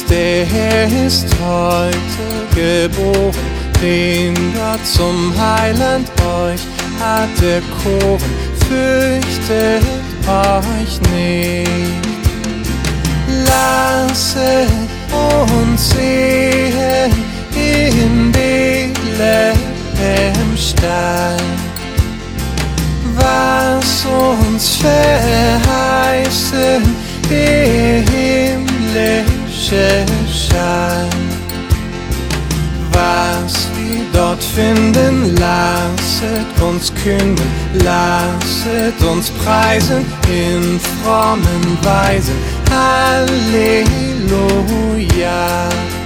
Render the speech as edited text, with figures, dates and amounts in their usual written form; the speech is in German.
der ist heute geboren, den Gott zum Heiland euch hat erkoren. Fürchtet euch nicht. Lasset uns sehen in Bethlehem Stall, was uns verheißen der himmlische Schall. Was wir dort finden, lasset uns künden, lasset uns preisen in frommen Weisen. Halleluja.